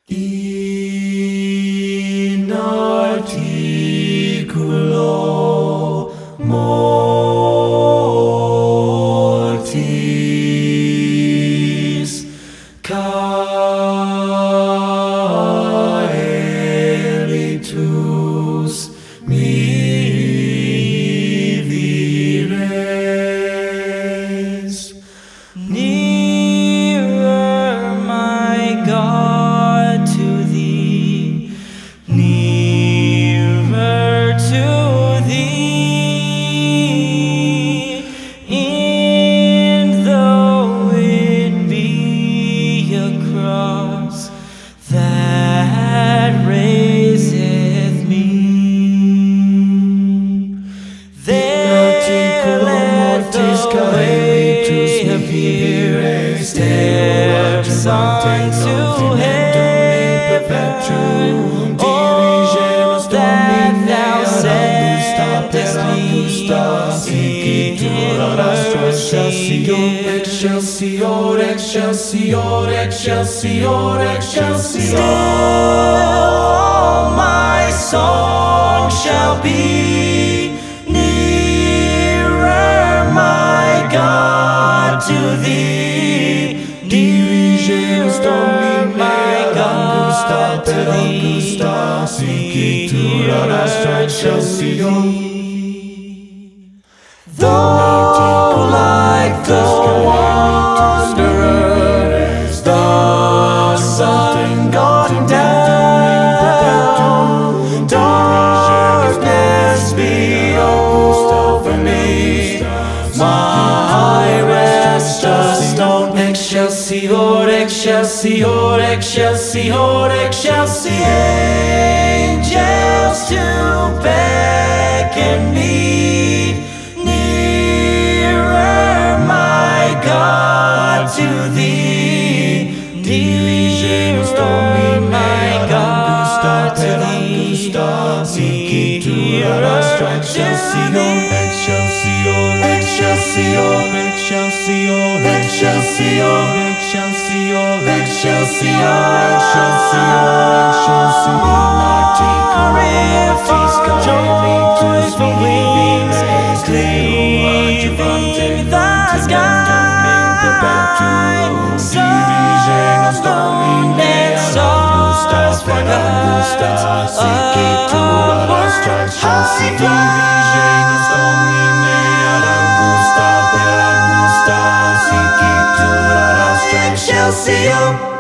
In articulo mortis caelitus mihi vires. Nearer, my God, to thee, nearer to thee, and though it be a cross that raiseth me, there let the way appear, steps unto heaven. Oh, that thou settest me in mercy. Excelsior, excelsior, excelsior, excelsior. Still all my song shall be nearer, my God, to thee. Nearer, my God, to thee. Nearer to thee. Though like the wanderers, the sun gone down, darkness be over me, my rest a stone. Excelsior, excelsior, excelsior, excelsior. Angels to beckon me nearer, my God, to thee. Nearer, my God, to thee. Nearer to thee. Excelsior, excelsior, excelsior, excelsior, excelsior, excelsior, joyful wings cleaving the sky, sun, moon, and stars forgot upward high flight. Excelsior.